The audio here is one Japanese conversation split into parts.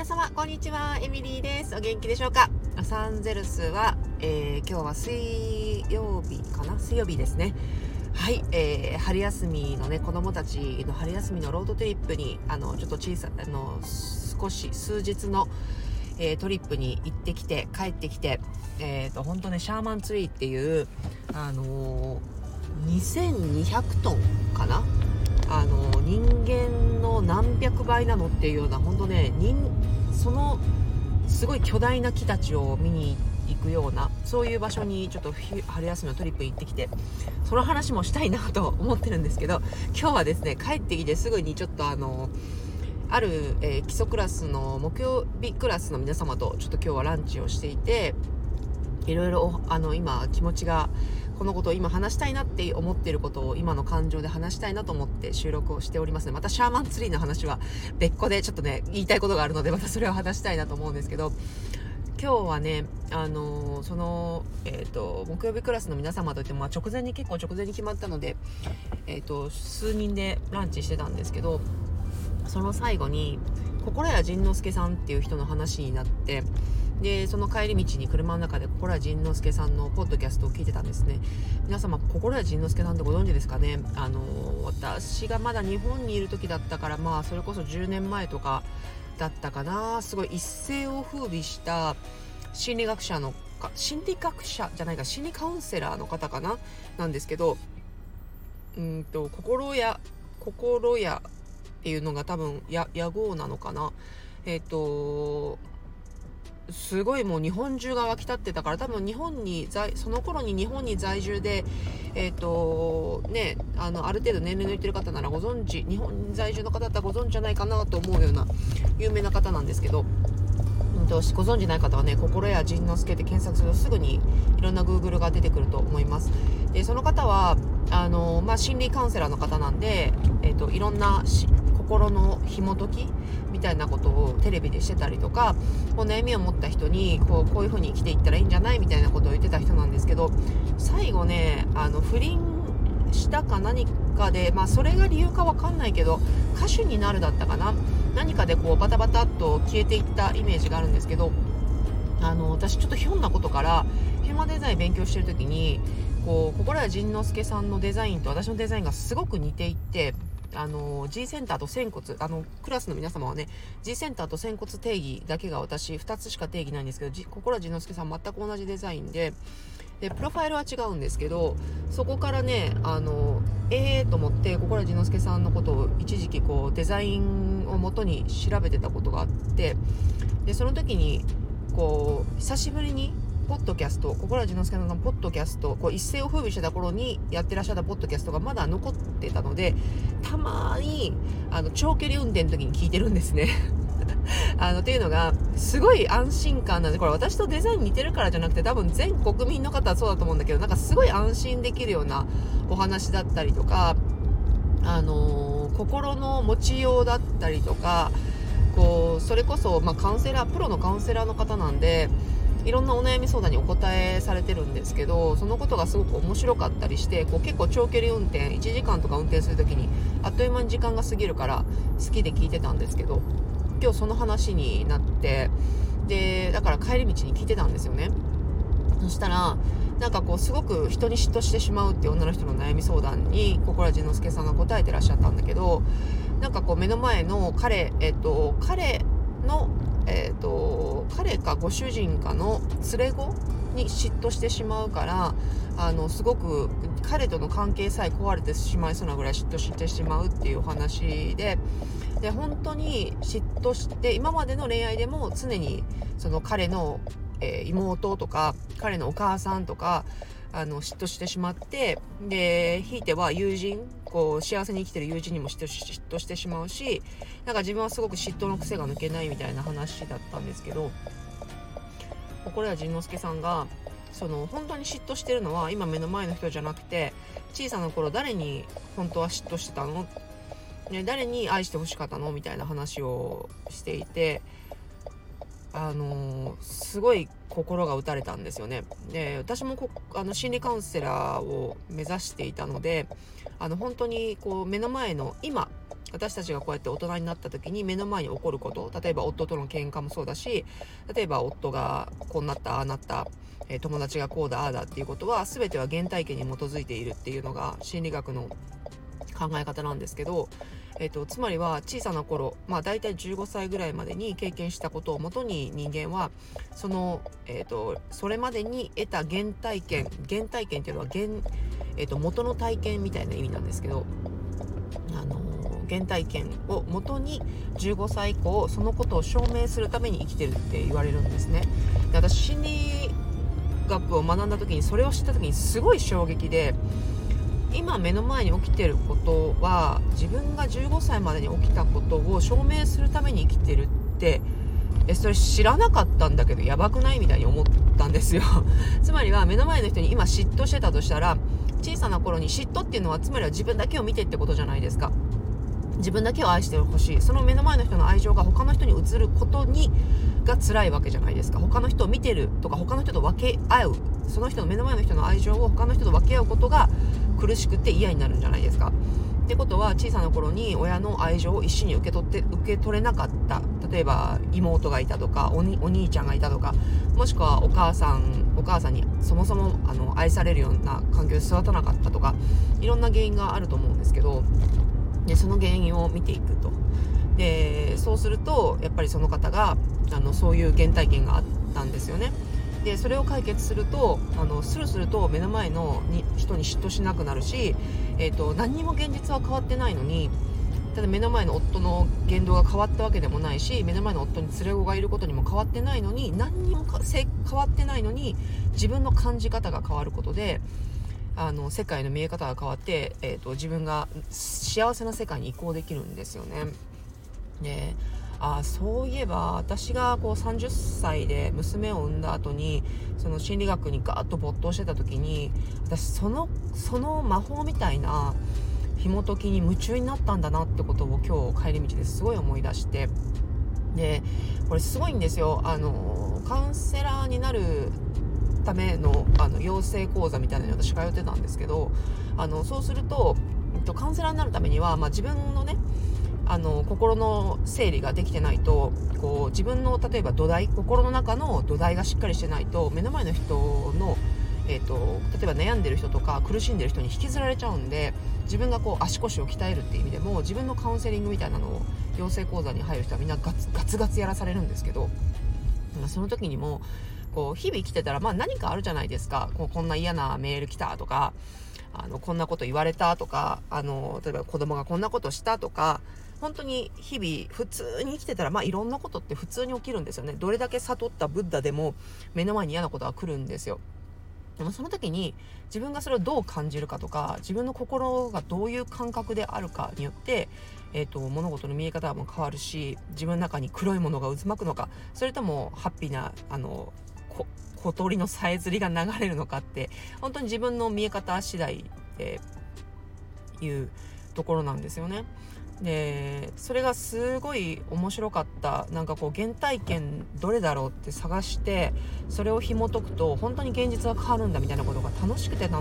皆様こんにちは、エミリーです。お元気でしょうか。ロサンゼルスは、今日は水曜日ですね。はい、春休みのね、子供たちの春休みのロードトリップにちょっと数日の、トリップに行ってきて帰ってきて、本当ね、シャーマンツリーっていう2200トンかな、人間の何百倍なのっていうような、本当ね、そのすごい巨大な木たちを見に行くような、そういう場所にちょっと春休みのトリップ行ってきて、その話もしたいなと思ってるんですけど、今日はですね、帰ってきてすぐにちょっとある、基礎クラスの木曜日クラスの皆様とちょっと今日はランチをしていて、いろいろ今気持ちが、このことを今話したいなって思っていることを今の感情で話したいなと思って収録をしておりますね。またシャーマンツリーの話は別個でちょっとね、言いたいことがあるので、またそれを話したいなと思うんですけど、今日はね、その、木曜日クラスの皆様といっても、結構直前に決まったので、数人でランチしてたんですけど、その最後に心谷仁之助さんっていう人の話になって、でその帰り道に車の中で心谷仁之助さんのポッドキャストを聞いてたんですね。皆様、心谷仁之助さんってご存知ですかね。私がまだ日本にいる時だったから、それこそ10年前とかだったかな。すごい一世を風靡した心理カウンセラーの方かな、なんですけど、心屋っていうのが多分屋号なのかな。すごいもう日本中が沸き立ってたから、多分その頃に日本に在住で、ある程度年齢のいってる方ならご存知、日本在住の方だったらご存知じゃないかなと思うような有名な方なんですけど、ご存知ない方はね、心谷仁之助って検索するとすぐにいろんな Google が出てくると思います。でその方は心理カウンセラーの方なんで、いろんな心の紐解きみたいなことをテレビでしてたりとか、悩みを持った人にこういう風に生きていったらいいんじゃないみたいなことを言ってた人なんですけど、最後ね、不倫したか何かで、それが理由か分かんないけど、歌手になるだったかな、何かでバタバタっと消えていったイメージがあるんですけど、私ちょっとひょんなことからヒューマンデザイン勉強してる時に、心谷仁之助さんのデザインと私のデザインがすごく似ていて、G センターと仙骨、クラスの皆様はね、 G センターと仙骨定義だけが私2つしか定義ないんですけど、心谷仁之助さん全く同じデザインで、プロファイルは違うんですけど、そこからね、と思って心谷仁之助さんのことを一時期デザインを元に調べてたことがあって、でその時に久しぶりにポッドキャスト、心谷仁之助さんのポッドキャスト、一世を風靡してた頃にやってらっしゃったポッドキャストがまだ残ってたので、たまに長距離運転の時に聞いてるんですねっていうのがすごい安心感なんで、これ私とデザイン似てるからじゃなくて、多分全国民の方はそうだと思うんだけど、なんかすごい安心できるようなお話だったりとか、心の持ちようだったりとか、それこそ、プロのカウンセラーの方なんで、いろんなお悩み相談にお答えされてるんですけど、そのことがすごく面白かったりして、結構長距離運転1時間とか運転するときにあっという間に時間が過ぎるから好きで聞いてたんですけど、今日その話になって、でだから帰り道に聞いてたんですよね。そしたらすごく人に嫉妬してしまうっていう女の人の悩み相談に心谷仁之助さんが答えてらっしゃったんだけど、目の前の彼かご主人かの連れ子に嫉妬してしまうから、すごく彼との関係さえ壊れてしまいそうなぐらい嫉妬してしまうっていうお話で、本当に嫉妬して、今までの恋愛でも常にその彼の、妹とか彼のお母さんとか嫉妬してしまって、でひいては友人、幸せに生きてる友人にも嫉妬してしまうし、自分はすごく嫉妬の癖が抜けないみたいな話だったんですけど、心谷仁之助さんが本当に嫉妬してるのは今目の前の人じゃなくて、小さな頃誰に本当は嫉妬してたの、誰に愛してほしかったのみたいな話をしていて、すごい心が打たれたんですよね。で私も心理カウンセラーを目指していたので、本当に目の前の今私たちがこうやって大人になった時に目の前に起こること、例えば夫との喧嘩もそうだし、例えば夫がこうなったああなった、友達がこうだああだっていうことは全ては原体験に基づいているっていうのが心理学の考え方なんですけど、つまりは小さな頃、だいたい15歳ぐらいまでに経験したことをもとに人間はその、それまでに得た原体験っていうのは元の体験みたいな意味なんですけど、原体験をもとに15歳以降そのことを証明するために生きてるって言われるんですね。で、私心理学を学んだ時にそれを知った時にすごい衝撃で、今目の前に起きてることは自分が15歳までに起きたことを証明するために生きてるって、それ知らなかったんだけどやばくないみたいに思ったんですよつまりは目の前の人に今嫉妬してたとしたら、小さな頃に嫉妬っていうのはつまりは自分だけを見てってことじゃないですか。自分だけを愛してほしい、その目の前の人の愛情が他の人に移ることが辛いわけじゃないですか。他の人を見てるとか他の人と分け合う、その人の目の前の人の愛情を他の人と分け合うことが苦しくて嫌になるんじゃないですか。ってことは小さな頃に親の愛情を一緒に受け取れなかった、例えば妹がいたとかお兄ちゃんがいたとか、もしくはお母さんにそもそも愛されるような環境で育たなかったとか、いろんな原因があると思うんですけど、でその原因を見ていくと。でそうするとやっぱりその方がそういう原体験があったんですよね。でそれを解決するとスルスルと目の前の人に嫉妬しなくなるし、何にも現実は変わってないのに、ただ目の前の夫の言動が変わったわけでもないし、目の前の夫に連れ子がいることにも変わってないのに、何にも変わってないのに自分の感じ方が変わることで世界の見え方が変わって、自分が幸せな世界に移行できるんですよね。でそういえば私がこう30歳で娘を産んだ後にその心理学にガーッと没頭してた時に、私その魔法みたいな紐解きに夢中になったんだなってことを今日帰り道ですごい思い出して、でこれすごいんですよ。カウンセラーになるための養成講座みたいなのに私通ってたんですけど、そうするとカウンセラーになるためには、自分のね心の整理ができてないと、こう自分の例えば心の中の土台がしっかりしてないと、目の前の人の、例えば悩んでる人とか苦しんでる人に引きずられちゃうんで、自分がこう足腰を鍛えるっていう意味でも自分のカウンセリングみたいなのを養成講座に入る人はみんなガツガツやらされるんですけど、その時にもこう日々生きてたら何かあるじゃないですか。こんな嫌なメール来たとか、こんなこと言われたとか、例えば子供がこんなことしたとか、本当に日々普通に生きてたらいろんなことって普通に起きるんですよね。どれだけ悟ったブッダでも目の前に嫌なことは来るんですよ。でもその時に自分がそれをどう感じるかとか、自分の心がどういう感覚であるかによって、物事の見え方も変わるし、自分の中に黒いものが渦巻くのか、それともハッピーな小鳥のさえずりが流れるのかって、本当に自分の見え方次第っていうところなんですよね。でそれがすごい面白かった。なんかこう原体験どれだろうって探して、それを紐解くと本当に現実が変わるんだみたいなことが楽しくて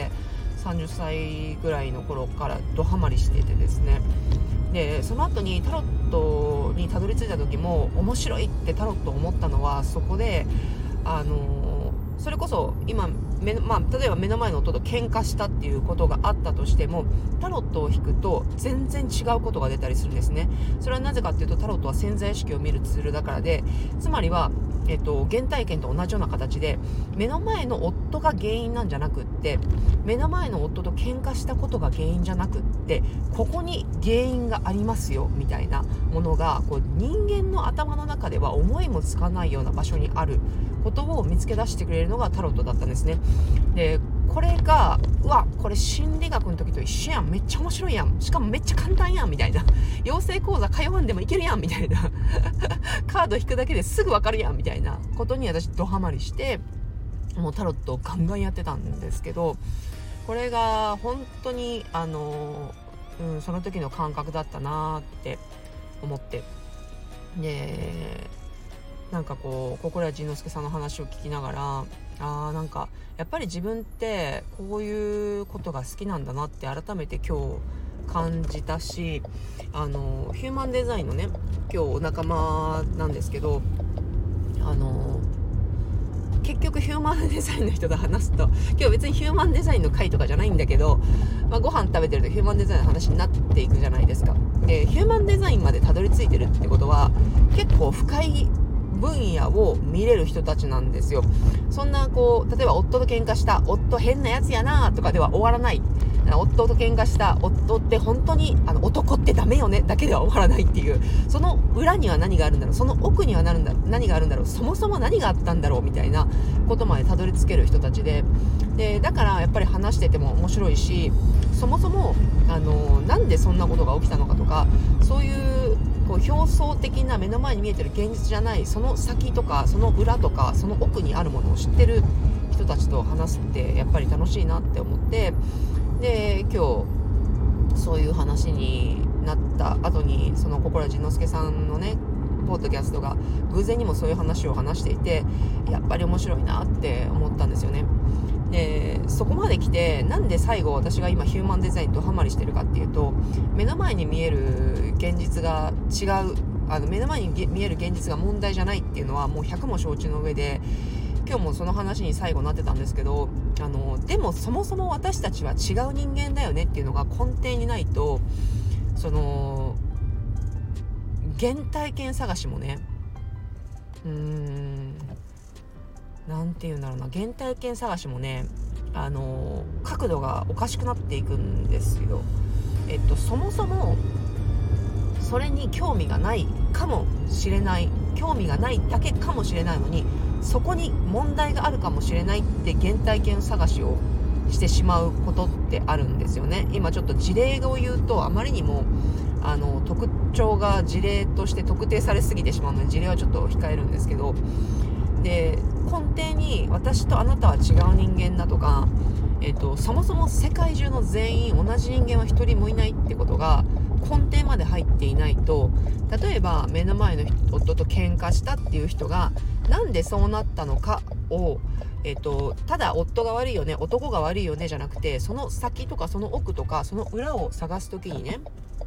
30歳ぐらいの頃からドハマりしていてですね。でその後にタロットにたどり着いた時も面白いってタロット思ったのはそこで、それこそ今例えば目の前の夫と喧嘩したっていうことがあったとしても、タロットを引くと全然違うことが出たりするんですね。それはなぜかっていうと、タロットは潜在意識を見るツールだからで、つまりは、原体験と同じような形で、目の前の夫が原因なんじゃなくって、目の前の夫と喧嘩したことが原因じゃなくって、ここに原因がありますよみたいなものがこう人間の頭の中では思いもつかないような場所にあることを見つけ出してくれるのがタロットだったんですね。でこれがこれ心理学の時と一緒やん、めっちゃ面白いやん、しかもめっちゃ簡単やんみたいな、養成講座通わんでもいけるやんみたいなカード引くだけですぐ分かるやんみたいなことに私ドハマりして、もうタロットをガンガンやってたんですけど、これが本当にその時の感覚だったなって思って、でなんかこう心谷仁之助さんの話を聞きながら、なんかやっぱり自分ってこういうことが好きなんだなって改めて今日感じたし、ヒューマンデザインのね今日仲間なんですけど、結局ヒューマンデザインの人と話すと、今日別にヒューマンデザインの会とかじゃないんだけど、ご飯食べてるとヒューマンデザインの話になっていくじゃないですか。でヒューマンデザインまでたどり着いてるってことは結構深い分野を見れる人たちなんですよ。そんな例えば夫と喧嘩した、夫変なやつやなとかでは終わらない。夫と喧嘩した夫って本当に男ってダメよねだけでは終わらないっていう、その裏には何があるんだろう、その奥には何があるんだろう、そもそも何があったんだろうみたいなことまでたどり着ける人たちで、だからやっぱり話してても面白いし、そもそもなんでそんなことが起きたのかとか、そういう表層的な目の前に見えてる現実じゃない、その先とかその裏とかその奥にあるものを知ってる人たちと話すってやっぱり楽しいなって思って、で今日そういう話になった後に、その心谷仁之助さんのねポッドキャストが偶然にもそういう話を話していて、やっぱり面白いなって思ったんですよね。でそこまで来て、なんで最後私が今ヒューマンデザインとハマりしてるかっていうと、目の前に見える現実が違う、目の前に見える現実が問題じゃないっていうのはもう100も承知の上で、今日もその話に最後なってたんですけど、でもそもそも私たちは違う人間だよねっていうのが根底にないと、その原体験探しもね、なんていうんだろうな、原体験探しもね、角度がおかしくなっていくんですよ。そもそもそれに興味がないかもしれない、興味がないだけかもしれないのに、そこに問題があるかもしれないって原体験探しをしてしまうことってあるんですよね。今ちょっと事例を言うとあまりにも特徴が事例として特定されすぎてしまうので、事例はちょっと控えるんですけど、で根底に私とあなたは違う人間だとか、そもそも世界中の全員同じ人間は一人もいないってことが根底まで入っていないと、例えば目の前の夫と喧嘩したっていう人がなんでそうなったのかを、ただ夫が悪いよね、男が悪いよねじゃなくて、その先とかその奥とかその裏を探すときにね、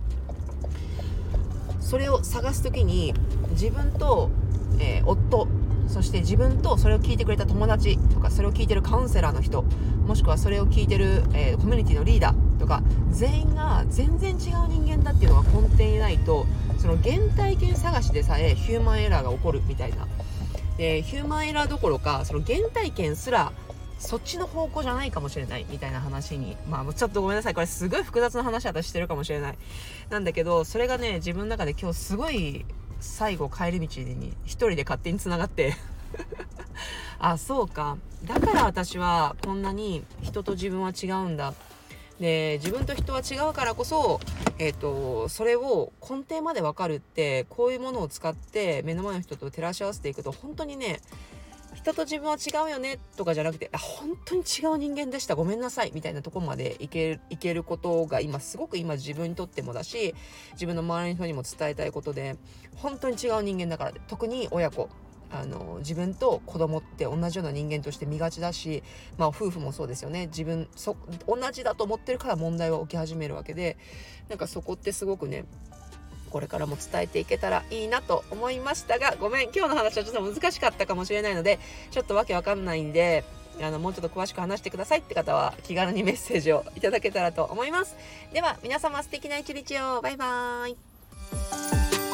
それを探すときに自分と、夫、そして自分とそれを聞いてくれた友達とか、それを聞いてるカウンセラーの人、もしくはそれを聞いてる、コミュニティのリーダーとか、全員が全然違う人間だっていうのが根底にないと、その原体験探しでさえヒューマンエラーが起こるみたいな。でヒューマンエラーどころか、その原体験すらそっちの方向じゃないかもしれないみたいな話に、ちょっとごめんなさい、これすごい複雑な話私してるかもしれないなんだけど、それがね自分の中で今日すごい最後帰り道に一人で勝手に繋がってあ、そうか、だから私はこんなに人と自分は違うんだ、で自分と人は違うからこそ、それを根底まで分かるって、こういうものを使って目の前の人と照らし合わせていくと、本当にね、人と自分は違うよねとかじゃなくて、本当に違う人間でした、ごめんなさいみたいなところまでいけることがすごく今自分にとってもだし、自分の周りの人にも伝えたいことで、本当に違う人間だから、特に親子、自分と子供って同じような人間として見がちだし、夫婦もそうですよね。同じだと思ってるから問題は起き始めるわけで、なんかそこってすごくね、これからも伝えていけたらいいなと思いましたが、ごめん、今日の話はちょっと難しかったかもしれないので、ちょっとわけわかんないんで、もうちょっと詳しく話してくださいって方は気軽にメッセージをいただけたらと思います。では皆様、素敵な一日を。バイバーイ。